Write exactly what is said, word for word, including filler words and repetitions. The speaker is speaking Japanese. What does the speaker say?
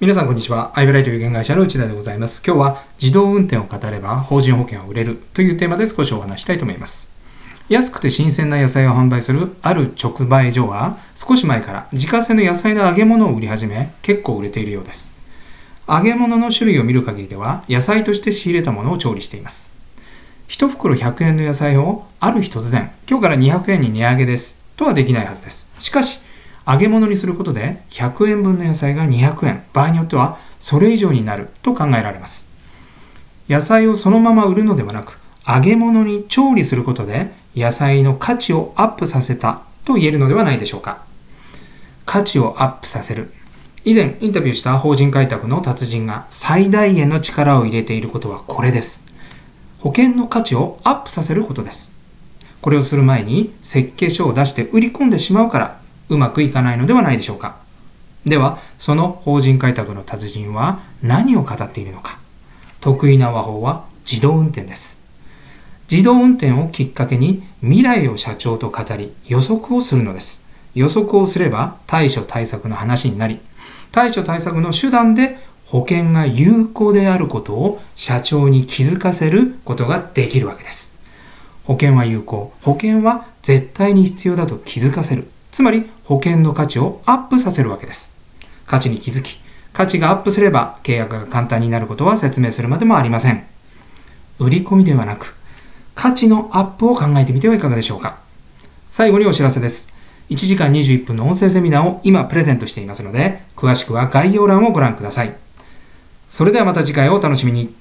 皆さんこんにちは。アイブライという有限会社の内田でございます。今日は自動運転を語れば法人保険を売れるというテーマで少しお話したいと思います。安くて新鮮な野菜を販売するある直売所は少し前から自家製の野菜の揚げ物を売り始め結構売れているようです。揚げ物の種類を見る限りでは野菜として仕入れたものを調理しています。いち袋ひゃくえんの野菜をある日突然今日からにひゃくえんに値上げですとはできないはずです。しかし揚げ物にすることでひゃくえんぶんの野菜がにひゃくえん、場合によってはそれ以上になると考えられます。野菜をそのまま売るのではなく、揚げ物に調理することで野菜の価値をアップさせたと言えるのではないでしょうか。価値をアップさせる。以前インタビューした法人開拓の達人が最大限の力を入れていることはこれです。保険の価値をアップさせることです。これをする前に設計書を出して売り込んでしまうからうまくいかないのではないでしょうか。では、その法人開拓の達人は何を語っているのか。得意な話法は自動運転です。自動運転をきっかけに未来を社長と語り予測をするのです。予測をすれば対処対策の話になり、対処対策の手段で保険が有効であることを社長に気づかせることができるわけです。保険は有効、保険は絶対に必要だと気づかせる。つまり保険の価値をアップさせるわけです。価値に気づき、価値がアップすれば契約が簡単になることは説明するまでもありません。売り込みではなく、価値のアップを考えてみてはいかがでしょうか。最後にお知らせです。いちじかんにじゅういっぷんの音声セミナーを今プレゼントしていますので、詳しくは概要欄をご覧ください。それではまた次回をお楽しみに。